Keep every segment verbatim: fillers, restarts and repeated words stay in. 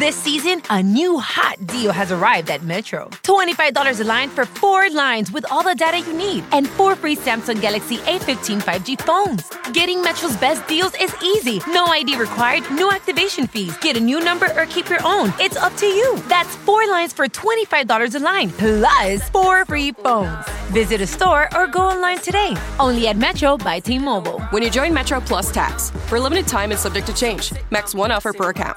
This season, a new hot deal has arrived at Metro. twenty-five dollars a line for four lines with all the data you need and four free Samsung Galaxy A fifteen five G phones. Getting Metro's best deals is easy. No I D required, no activation fees. Get a new number or keep your own. It's up to you. That's four lines for twenty-five dollars a line, plus four free phones. Visit a store or go online today. Only at Metro by T-Mobile. When you join Metro Plus Tax. For a limited time and subject to change. Max one offer per account.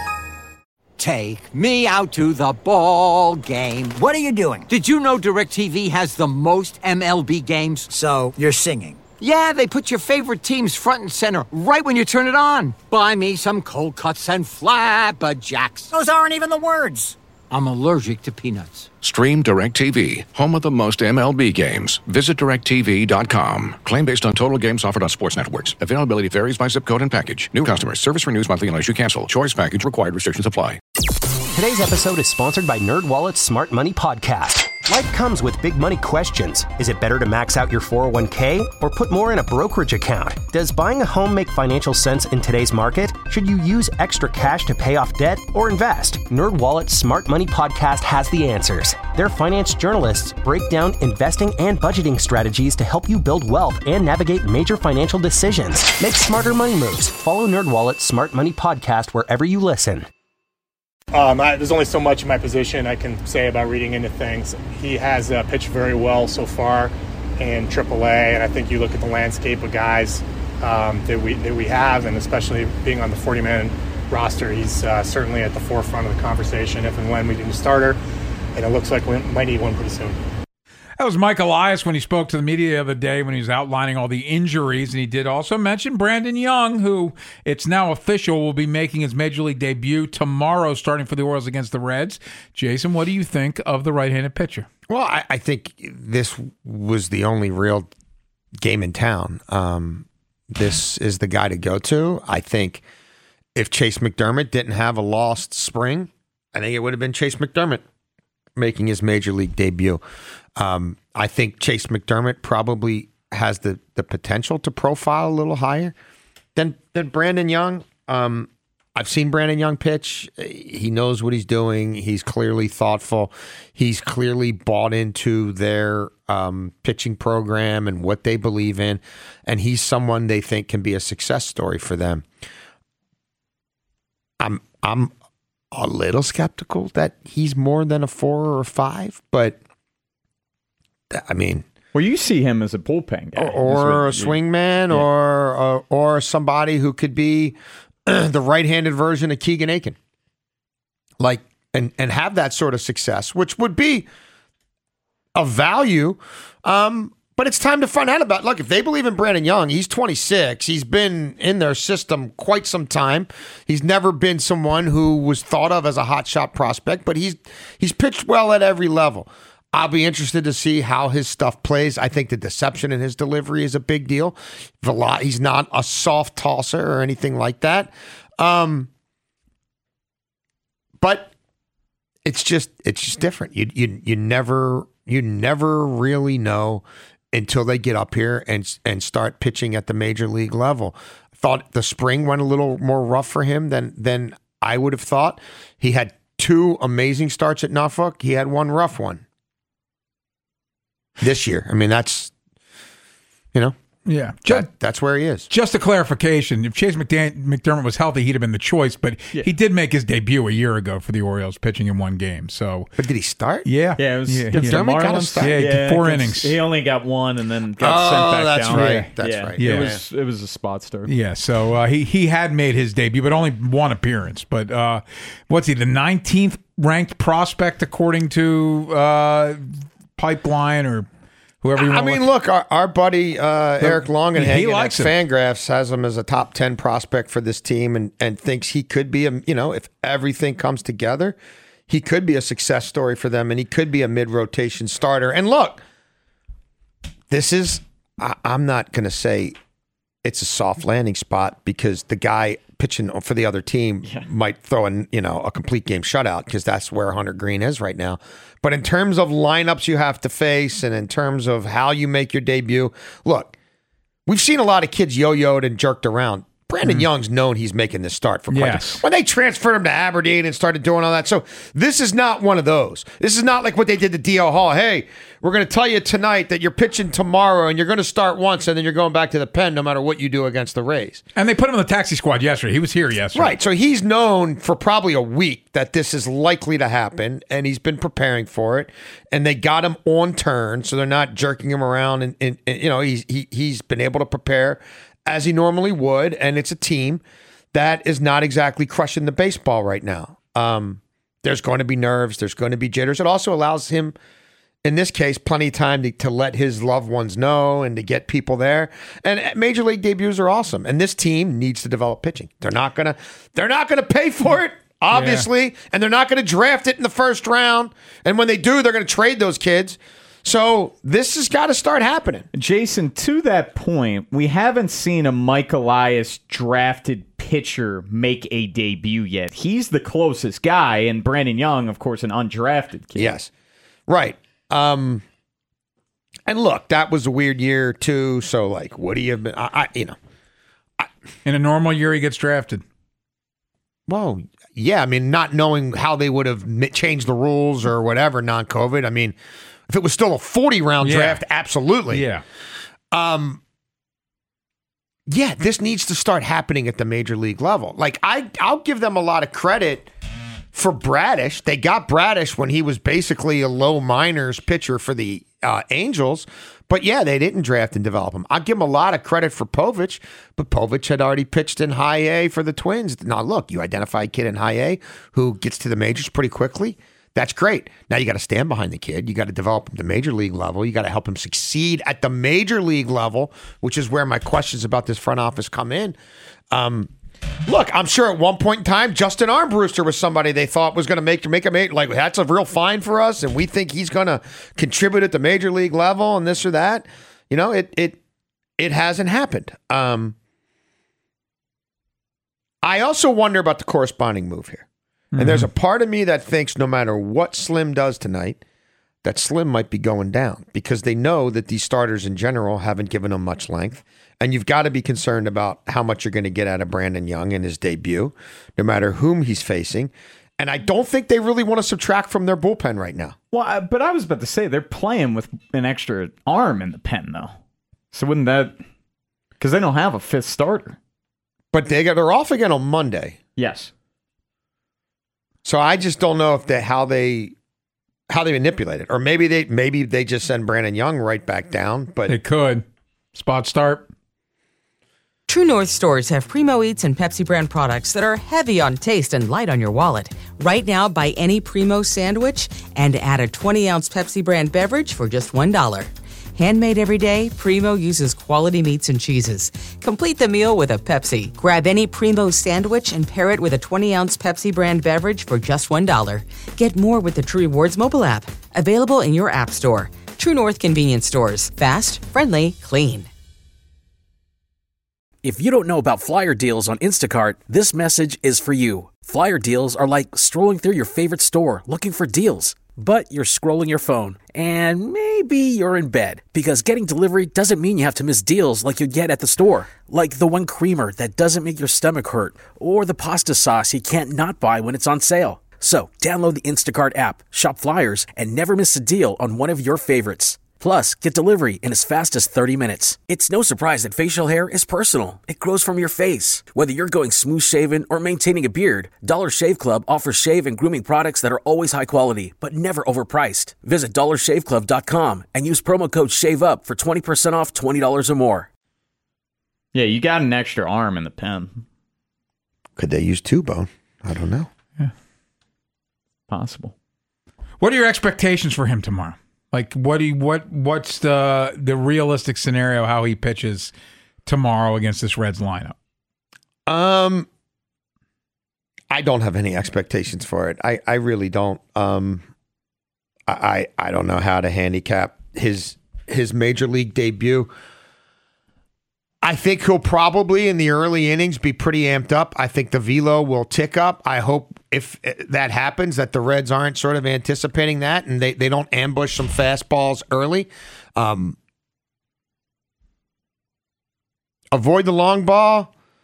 Take me out to the ball game. What are you doing? Did you know DirecTV has the most M L B games? So, you're singing? Yeah, they put your favorite teams front and center right when you turn it on. Buy me some cold cuts and flapjacks. Those aren't even the words. I'm allergic to peanuts. Stream DirecTV, home of the most M L B games. Visit direct T V dot com. Claim based on total games offered on sports networks. Availability varies by zip code and package. New customers. Service renews monthly unless you cancel. Choice package required. Restrictions apply. Today's episode is sponsored by NerdWallet's Smart Money Podcast. Life comes with big money questions. Is it better to max out your four oh one k or put more in a brokerage account? Does buying a home make financial sense in today's market? Should you use extra cash to pay off debt or invest? NerdWallet's Smart Money Podcast has the answers. Their finance journalists break down investing and budgeting strategies to help you build wealth and navigate major financial decisions. Make smarter money moves. Follow NerdWallet's Smart Money Podcast wherever you listen. Um, I, there's only so much in my position I can say about reading into things. He has uh, pitched very well so far in triple A, and I think you look at the landscape of guys um, that we that we have, and especially being on the forty-man roster, he's uh, certainly at the forefront of the conversation if and when we need a starter, and it looks like we might need one pretty soon. That was Mike Elias when he spoke to the media the other day when he was outlining all the injuries. And he did also mention Brandon Young, who it's now official will be making his Major League debut tomorrow, starting for the Orioles against the Reds. Jason, what do you think of the right-handed pitcher? Well, I, I think this was the only real game in town. Um, this is the guy to go to. I think if Chase McDermott didn't have a lost spring, I think it would have been Chase McDermott making his Major League debut. Um, I think Chase McDermott probably has the, the potential to profile a little higher than than Brandon Young. Um, I've seen Brandon Young pitch. He knows what he's doing. He's clearly thoughtful. He's clearly bought into their um, pitching program and what they believe in, and he's someone they think can be a success story for them. I'm I'm a little skeptical that he's more than a four or a five, but I mean, well, you see him as a bullpen guy, or, or a swingman, yeah. or, or or somebody who could be the right-handed version of Keegan Aiken, like and and have that sort of success, which would be of value. Um, but it's time to find out about. Look, if they believe in Brandon Young, he's twenty-six. He's been in their system quite some time. He's never been someone who was thought of as a hotshot prospect, but he's he's pitched well at every level. I'll be interested to see how his stuff plays. I think the deception in his delivery is a big deal. He's not a soft tosser or anything like that. Um, but it's just it's just different. You you you never you never really know until they get up here and and start pitching at the major league level. I thought the spring went a little more rough for him than than I would have thought. He had two amazing starts at Norfolk. He had one rough one this year. I mean, that's, you know, yeah, that, that's where he is. Just a clarification: if Chase McDan- McDermott was healthy, he'd have been the choice. But yeah. he did make his debut a year ago for the Orioles, pitching in one game. So, but did he start? Yeah, yeah. It was yeah, McDermott got to start. Yeah, yeah, four innings. He only got one, and then got oh, sent back that's down. right. Yeah. That's yeah. right. Yeah, it was it was a spot start. Yeah, so uh, he he had made his debut, but only one appearance. But uh, what's he? The nineteenth ranked prospect according to uh, Pipeline or. Whoever you want I mean, look, look, our, our buddy uh, Eric Longenhagen at him. Fangraphs has him as a top ten prospect for this team and, and thinks he could be, a you know, if everything comes together, he could be a success story for them and he could be a mid-rotation starter. And look, this is, I, I'm not going to say it's a soft landing spot because the guy pitching for the other team yeah. might throw in, you know, a complete game shutout because that's where Hunter Green is right now. But in terms of lineups you have to face and in terms of how you make your debut, look, we've seen a lot of kids yo-yoed and jerked around. Brandon Mm-hmm. Young's known he's making this start for quite Yes. a When they transferred him to Aberdeen and started doing all that. So this is not one of those. This is not like what they did to D L Hall. Hey, we're going to tell you tonight that you're pitching tomorrow and you're going to start once and then you're going back to the pen no matter what you do against the Rays. And they put him in the taxi squad yesterday. He was here yesterday. Right. So he's known for probably a week that this is likely to happen, and he's been preparing for it. And they got him on turn, so they're not jerking him around. And, and, and you know, he's he, he's been able to prepare as he normally would. And it's a team that is not exactly crushing the baseball right now. Um, there's going to be nerves. There's going to be jitters. It also allows him, in this case, plenty of time to, to let his loved ones know and to get people there. And major league debuts are awesome. And this team needs to develop pitching. They're not gonna they're not gonna pay for it, obviously, yeah. and they're not gonna draft it in the first round. And when they do, they're gonna trade those kids. So this has got to start happening. Jason, to that point, we haven't seen a Mike Elias drafted pitcher make a debut yet. He's the closest guy, and Brandon Young, of course, an undrafted kid. Yes, right. Um, and look, that was a weird year too. So, like, what do you have been? I, I you know, I, in a normal year, he gets drafted. Well, yeah. I mean, not knowing how they would have changed the rules or whatever, non-COVID. I mean, if it was still a forty round yeah. draft, absolutely. Yeah. Um. Yeah, this needs to start happening at the major league level. Like, I, I'll give them a lot of credit for Bradish. They got Bradish when he was basically a low minors pitcher for the uh, Angels. But yeah, they didn't draft and develop him. I'll give them a lot of credit for Povich, but Povich had already pitched in high A for the Twins. Now, look, you identify a kid in high A who gets to the majors pretty quickly. That's great. Now you got to stand behind the kid. You got to develop him to major league level. You got to help him succeed at the major league level, which is where my questions about this front office come in. Um, Look, I'm sure at one point in time, Justin Armbruster was somebody they thought was going to make make a make like that's a real find for us, and we think he's going to contribute at the major league level and this or that. You know, it it it hasn't happened. Um, I also wonder about the corresponding move here, mm-hmm. and there's a part of me that thinks no matter what Slim does tonight, that Slim might be going down because they know that these starters in general haven't given him much length. And you've got to be concerned about how much you're going to get out of Brandon Young in his debut, no matter whom he's facing. And I don't think they really want to subtract from their bullpen right now. Well, I, but I was about to say they're playing with an extra arm in the pen, though. So wouldn't that... Because they don't have a fifth starter. But they got, they're off again on Monday. Yes. So I just don't know if they how they... how they manipulate it. Or maybe they maybe they just send Brandon Young right back down. But they could. Spot start. True North stores have Primo Eats and Pepsi brand products that are heavy on taste and light on your wallet. Right now, buy any Primo sandwich and add a twenty ounce Pepsi brand beverage for just one dollar. Handmade every day, Primo uses quality meats and cheeses. Complete the meal with a Pepsi. Grab any Primo sandwich and pair it with a twenty ounce Pepsi brand beverage for just one dollar. Get more with the True Rewards mobile app. Available in your app store. True North convenience stores. Fast, friendly, clean. If you don't know about Flyer deals on Instacart, this message is for you. Flyer deals are like strolling through your favorite store looking for deals. But you're scrolling your phone, and maybe you're in bed, because getting delivery doesn't mean you have to miss deals like you'd get at the store. Like the one creamer that doesn't make your stomach hurt, or the pasta sauce you can't not buy when it's on sale. So download the Instacart app, shop Flyers, and never miss a deal on one of your favorites. Plus, get delivery in as fast as thirty minutes. It's no surprise that facial hair is personal. It grows from your face. Whether you're going smooth shaven or maintaining a beard, Dollar Shave Club offers shave and grooming products that are always high quality, but never overpriced. Visit dollar shave club dot com and use promo code SHAVEUP for twenty percent off twenty dollars or more. Yeah, you got an extra arm in the pen. Could they use two bone? I don't know. Yeah. Possible. What are your expectations for him tomorrow? Like, what do you, what what's the the realistic scenario how he pitches tomorrow against this Reds lineup? Um, I don't have any expectations for it. I, I really don't. Um, I I don't know how to handicap his his major league debut. I think he'll probably in the early innings be pretty amped up. I think the velo will tick up. I hope if that happens that the Reds aren't sort of anticipating that and they, they don't ambush some fastballs early. Um, avoid the long ball.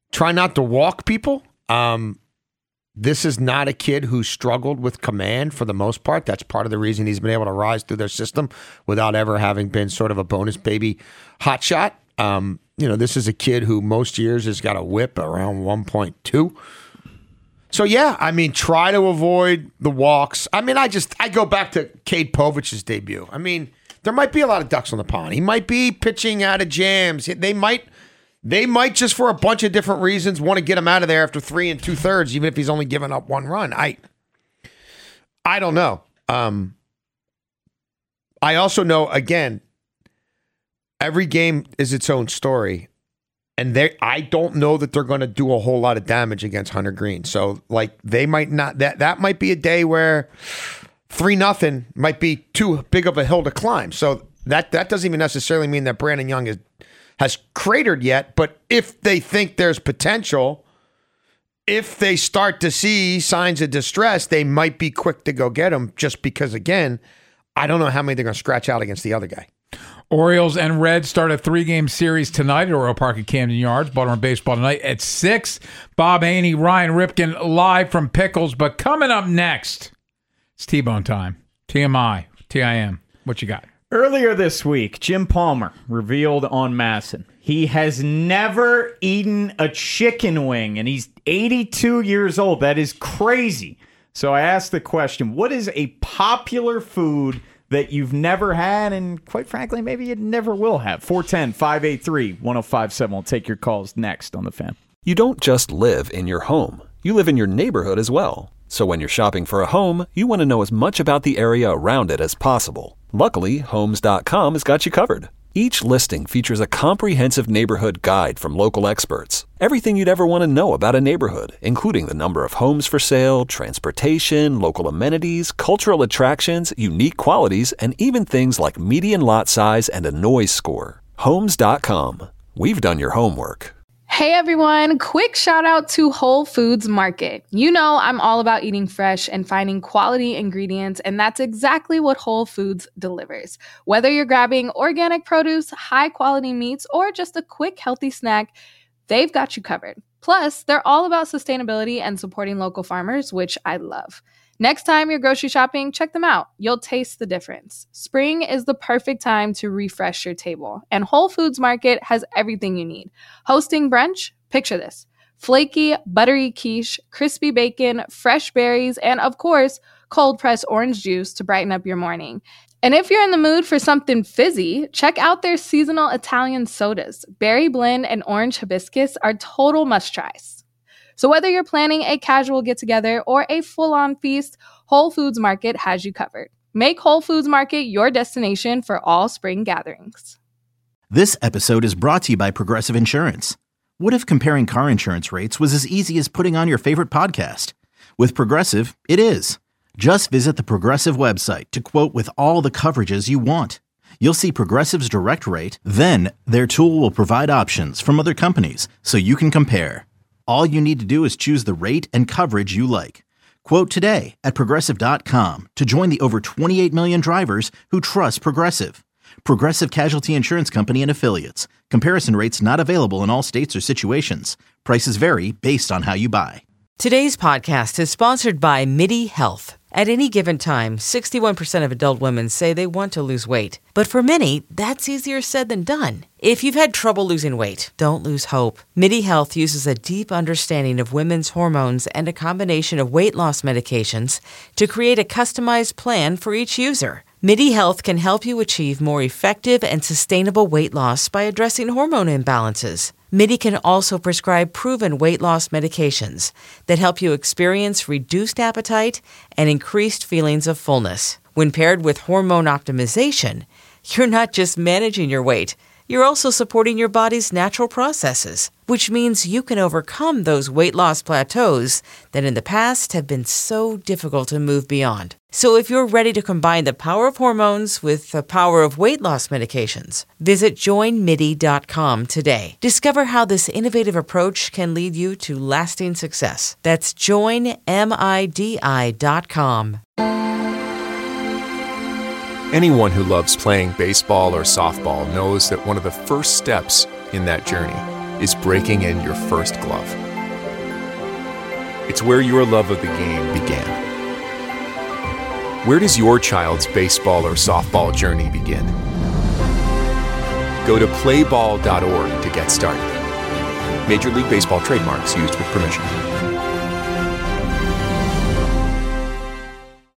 try not to walk people. Um, this is not a kid who struggled with command for the most part. That's part of the reason he's been able to rise through their system without ever having been sort of a bonus baby hotshot. Um, you know, this is a kid who most years has got a whip around one point two. So, yeah, I mean, try to avoid the walks. I mean, I just, I go back to Cade Povich's debut. I mean, there might be a lot of ducks on the pond. He might be pitching out of jams. They might, they might just for a bunch of different reasons want to get him out of there after three and two thirds, even if he's only given up one run. I, I don't know. Um, I also know, again, every game is its own story. And they, I don't know that they're going to do a whole lot of damage against Hunter Green. So, like, they might not. That that might be a day where three nothing might be too big of a hill to climb. So that that doesn't even necessarily mean that Brandon Young is has cratered yet. But if they think there's potential, if they start to see signs of distress, they might be quick to go get him. Just because, again, I don't know how many they're going to scratch out against the other guy. Orioles and Reds start a three-game series tonight at Oriole Park at Camden Yards. Baltimore baseball tonight at six. Bob Haney, Ryan Ripken live from Pickles. But coming up next, it's T-Bone time. T M I, T I M. What you got? Earlier this week, Jim Palmer revealed on Masson he has never eaten a chicken wing, and he's eighty-two years old. That is crazy. So I asked the question, what is a popular food that you've never had, and quite frankly, maybe you never will have? four one zero, five eight three, one zero five seven. We'll take your calls next on The Fan. You don't just live in your home. You live in your neighborhood as well. So when you're shopping for a home, you want to know as much about the area around it as possible. Luckily, Homes dot com has got you covered. Each listing features a comprehensive neighborhood guide from local experts. Everything you'd ever want to know about a neighborhood, including the number of homes for sale, transportation, local amenities, cultural attractions, unique qualities, and even things like median lot size and a noise score. Homes dot com. We've done your homework. Hey everyone, quick shout out to Whole Foods Market. You know I'm all about eating fresh and finding quality ingredients, and that's exactly what Whole Foods delivers. Whether you're grabbing organic produce, high quality meats, or just a quick healthy snack, they've got you covered. Plus, they're all about sustainability and supporting local farmers, which I love. Next time you're grocery shopping, check them out. You'll taste the difference. Spring is the perfect time to refresh your table, and Whole Foods Market has everything you need. Hosting brunch? Picture this. Flaky, buttery quiche, crispy bacon, fresh berries, and of course, cold-pressed orange juice to brighten up your morning. And if you're in the mood for something fizzy, check out their seasonal Italian sodas. Berry blend and orange hibiscus are total must-tries. So whether you're planning a casual get-together or a full-on feast, Whole Foods Market has you covered. Make Whole Foods Market your destination for all spring gatherings. This episode is brought to you by Progressive Insurance. What if comparing car insurance rates was as easy as putting on your favorite podcast? With Progressive, it is. Just visit the Progressive website to quote with all the coverages you want. You'll see Progressive's direct rate, then their tool will provide options from other companies so you can compare. All you need to do is choose the rate and coverage you like. Quote today at Progressive dot com to join the over twenty-eight million drivers who trust Progressive. Progressive Casualty Insurance Company and Affiliates. Comparison rates not available in all states or situations. Prices vary based on how you buy. Today's podcast is sponsored by MIDI Health. At any given time, sixty-one percent of adult women say they want to lose weight. But for many, that's easier said than done. If you've had trouble losing weight, don't lose hope. MIDI Health uses a deep understanding of women's hormones and a combination of weight loss medications to create a customized plan for each user. MIDI Health can help you achieve more effective and sustainable weight loss by addressing hormone imbalances. MIDI can also prescribe proven weight loss medications that help you experience reduced appetite and increased feelings of fullness. When paired with hormone optimization, you're not just managing your weight, you're also supporting your body's natural processes, which means you can overcome those weight loss plateaus that in the past have been so difficult to move beyond. So if you're ready to combine the power of hormones with the power of weight loss medications, visit join midi dot com today. Discover how this innovative approach can lead you to lasting success. That's join midi dot com. Anyone who loves playing baseball or softball knows that one of the first steps in that journey is breaking in your first glove. It's where your love of the game began. Where does your child's baseball or softball journey begin? Go to play ball dot org to get started. Major League Baseball trademarks used with permission.